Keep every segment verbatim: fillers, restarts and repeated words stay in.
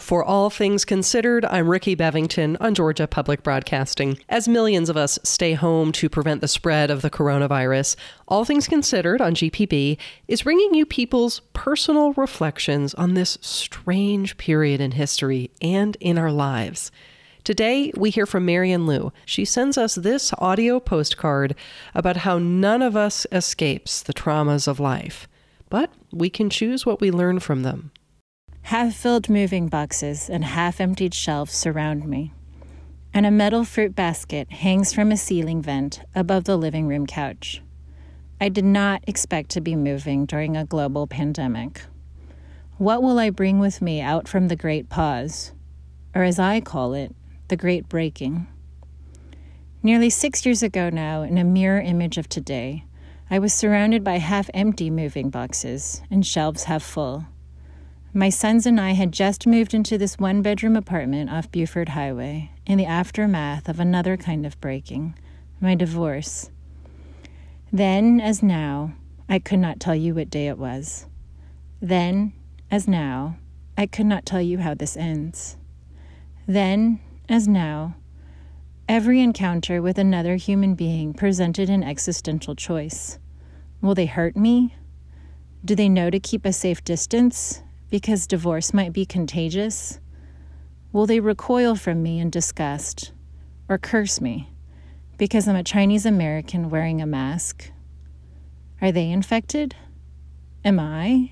For All Things Considered, I'm Ricky Bevington on Georgia Public Broadcasting. As millions of us stay home to prevent the spread of the coronavirus, All Things Considered on G P B is bringing you people's personal reflections on this strange period in history and in our lives. Today, we hear from Marian Liu. She sends us this audio postcard about how none of us escapes the traumas of life, but we can choose what we learn from them. Half-filled moving boxes and half-emptied shelves surround me, and a metal fruit basket hangs from a ceiling vent above the living room couch. I did not expect to be moving during a global pandemic. What will I bring with me out from the Great Pause, or as I call it, the Great Breaking? Nearly six years ago now, in a mirror image of today, I was surrounded by half-empty moving boxes and shelves half full. My sons and I had just moved into this one-bedroom apartment off Buford Highway in the aftermath of another kind of breaking, my divorce. Then, as now, I could not tell you what day it was. Then, as now, I could not tell you how this ends. Then, as now, every encounter with another human being presented an existential choice. Will they hurt me? Do they know to keep a safe distance because divorce might be contagious? Will they recoil from me in disgust or curse me because I'm a Chinese American wearing a mask? Are they infected? Am I?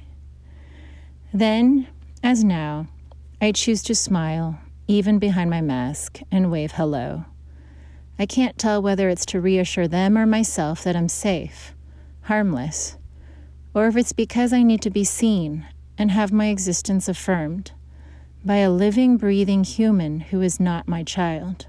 Then, as now, I choose to smile even behind my mask and wave hello. I can't tell whether it's to reassure them or myself that I'm safe, harmless, or if it's because I need to be seen and have my existence affirmed by a living, breathing human who is not my child.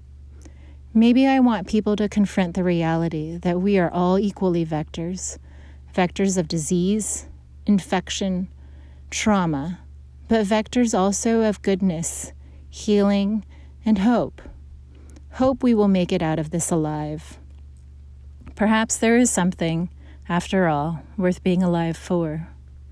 Maybe I want people to confront the reality that we are all equally vectors, vectors of disease, infection, trauma, but vectors also of goodness, healing, and hope. Hope we will make it out of this alive. Perhaps there is something, after all, worth being alive for.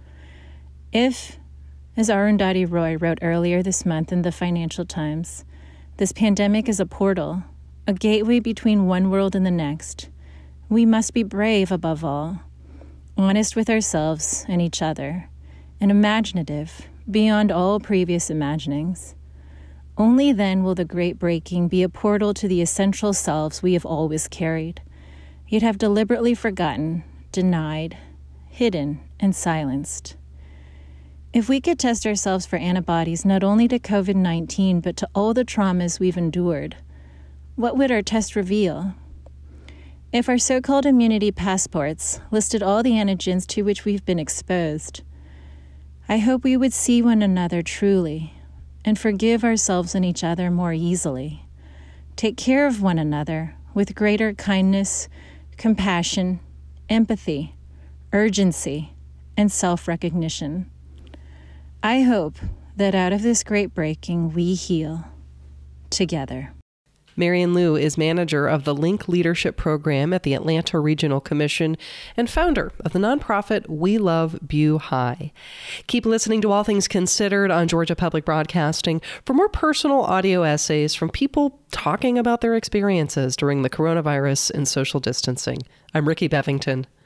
If, as Arundhati Roy wrote earlier this month in the Financial Times, this pandemic is a portal, a gateway between one world and the next, we must be brave above all, honest with ourselves and each other, and imaginative beyond all previous imaginings. Only then will the Great Breaking be a portal to the essential selves we have always carried, yet have deliberately forgotten, denied, hidden, and silenced. If we could test ourselves for antibodies not only to covid nineteen, but to all the traumas we've endured, what would our test reveal? If our so-called immunity passports listed all the antigens to which we've been exposed, I hope we would see one another truly and forgive ourselves and each other more easily, take care of one another with greater kindness, compassion, empathy, urgency, and self-recognition. I hope that out of this great breaking, we heal together. Marian Liu is manager of the Link Leadership Program at the Atlanta Regional Commission and founder of the nonprofit We Love Bu High. Keep listening to All Things Considered on Georgia Public Broadcasting for more personal audio essays from people talking about their experiences during the coronavirus and social distancing. I'm Ricky Bevington.